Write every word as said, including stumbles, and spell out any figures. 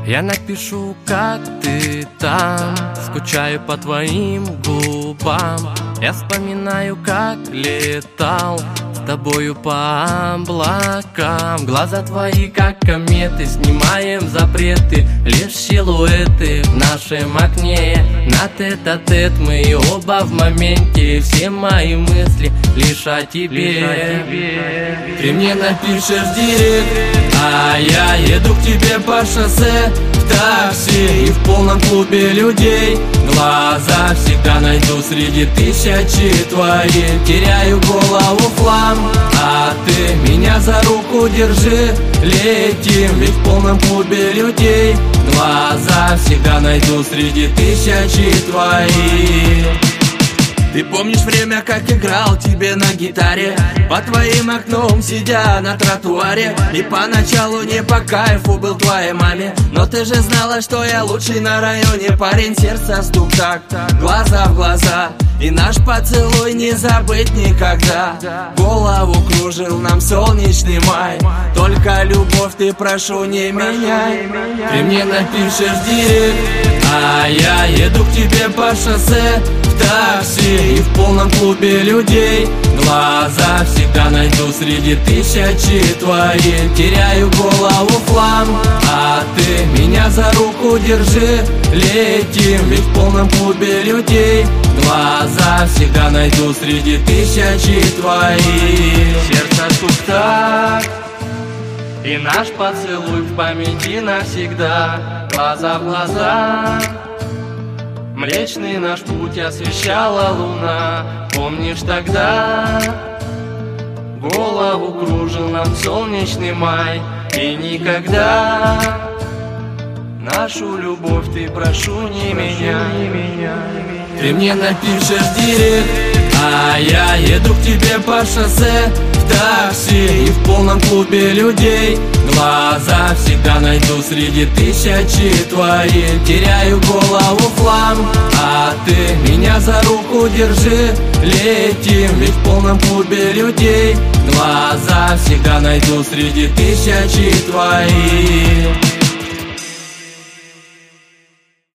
Я напишу, как ты там, скучаю по твоим губам. Я вспоминаю, как летал с тобою по облакам. Глаза твои, как кометы, снимаем запреты. Лишь силуэты в нашем окне. На тет-а-тет мы оба в моменте. Все мои мысли лишь о тебе. Ты мне напишешь директ, а я еду к тебе по шоссе в такси и в полном клубе людей. Глаза всегда найду среди тысячи твоих. Теряю голову в хлам, а ты меня за руку держи. Летим, ведь в полном клубе людей. Глаза всегда найду среди тысячи твоих. Ты помнишь время, как играл тебе на гитаре, под твоим окном сидя на тротуаре. И поначалу не по кайфу был твоей маме, но ты же знала, что я лучший на районе парень. Сердце стук так, глаза в глаза, и наш поцелуй не забыть никогда. Голову кружил нам солнечный май, только любовь ты, прошу, не меняй. Ты мне напишешь директ, а я еду к тебе по шоссе в такси и в полном клубе людей. Глаза всегда найду среди тысячи твоих. Теряю голову в хлам, а ты меня за руку держи. Летим, ведь в полном клубе людей. Глаза всегда найду среди тысячи твоих. Сердце стук так, и наш поцелуй в памяти навсегда. Глаза в глаза, Млечный наш путь освещала луна. Помнишь тогда? Голову кружил нам солнечный май. И никогда нашу любовь ты, прошу, не меняй. Ты мне напишешь директ, а я еду к тебе по шоссе в такси и в полном клубе людей. Глаза всегда найду среди тысячи твоих. Теряю голову в хлам, а ты меня за руку держи. Летим, ведь в полном клубе людей. Глаза всегда найду среди тысячи твоих.